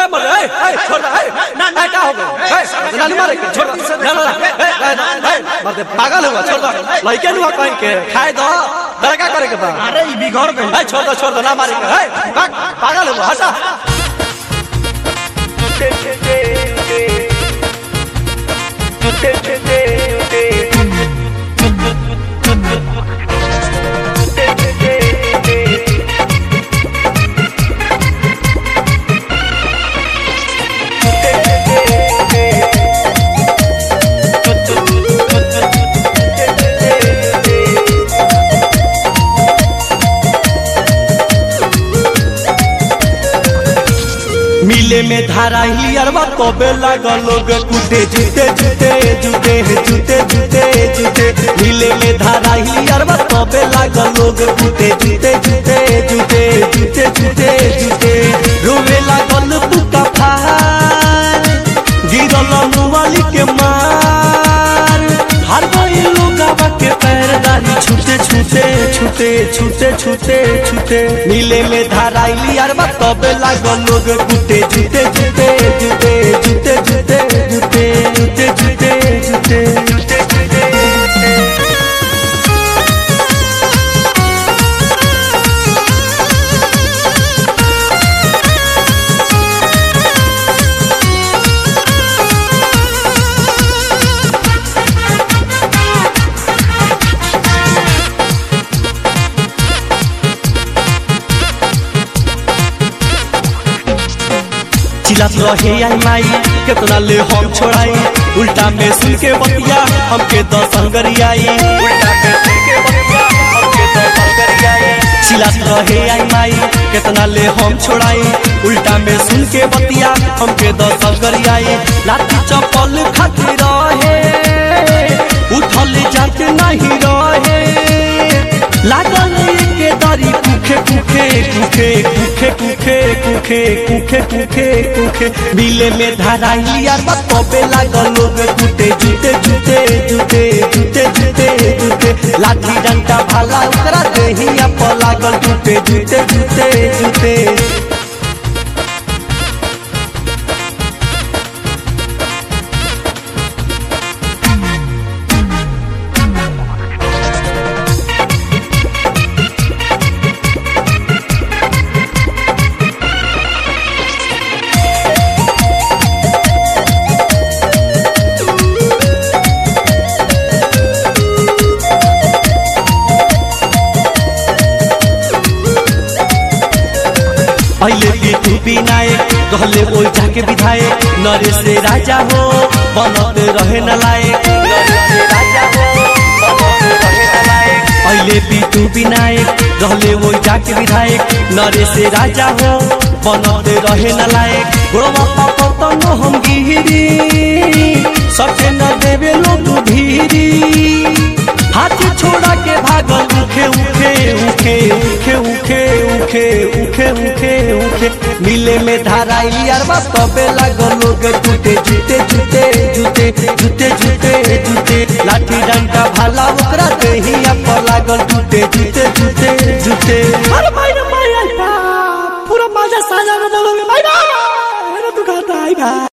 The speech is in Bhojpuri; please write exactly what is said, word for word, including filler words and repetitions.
मर ए ए छोड़ दे ए ना ना क्या हो गया ए ना मारे छोड़ ना ना ए मर दे पागल हुआ छोड़ दे लइके नुआ कहीं के खाए दो दरका करे के बा अरे ई बिगड़ गई ए छोड़ दो छोड़ दो ना मारे के ए पागल हुआ हटा मिले में धारा हिलियरवा तबे लागल लोग कूटे जूते जूते जूते जूते जूते जूते मिले में धारा हिलियरवा तबे लागल लोग कूटे जूते जूते जूते जूते जूते जूते रोवे लागल पुका फार गिरल मुवाली के मार हर गई लोगवा के पैरदारी छूटे छूटे छूटे छूटे छूटे छूटे मिले में धारा हिलियरवा तबे लागल लोग कूटे जूते जूते जूते जूते जूते जूते जूते जूते जूते जूते चिल्लात रहे आई माई कितना ले हम छोड़ाई उल्टा में सुन के बतिया हमके दस संगरियाई उल्टा में सुन के बतिया हमके दस संगरियाई चिल्लात रहे आई माई कितना ले हम छोड़ाई उल्टा में सुन के बतिया हमके दस संगरियाई लाठी चप्पल खाती रहे उठल जाते नहीं रहे लागल के दारी कुखे कुखे कुखे कुखे कुखे कुखे कुखे कुखे कुखे मिले में धारा हिलियर तबे लागल लोग कूटे जूते जूते जूते जूते जूते जूते लाठी डंटा भाला ओकरा देहिया पर लागल जूते जूते जूते जूते पहले पीटू विनायक कहले ओई जाके विधायक नरेश से राजा हो बनते रहे न लायक पहले पीटू विनायक कहले ओई जाके विधायक नरेश से राजा हो बनते रहे न लायक गोड़वा पापा तनो हम गिरी सके न देवे लोग भीरी हाथ छोड़ा के भागल उखे उखे उखे उखे उखे उखे उखे उखे उखे मिले में धारा हिलियरवा तबे लागल लोग कूटे जूते जूते जूते जूते जूते जूते लाठी डंटा भाला ओकरा देहिया पर लागल जूते जूते जूते जूते अरे भाई रे भाई पूरा मजा साजा में बोलोगे भाई भाई दुकान आई भाई।